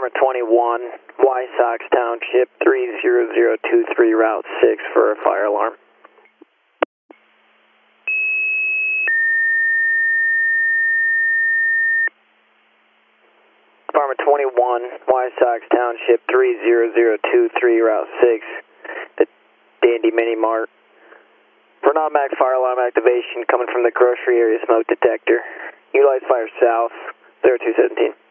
Department 21, Wysox Township, 30023, Route 6 for a fire alarm. Department 21, Wysox Township, 30023, Route 6, the Dandy Mini Mart. For an automatic fire alarm activation coming from the grocery area smoke detector, utilize fire south, 0217.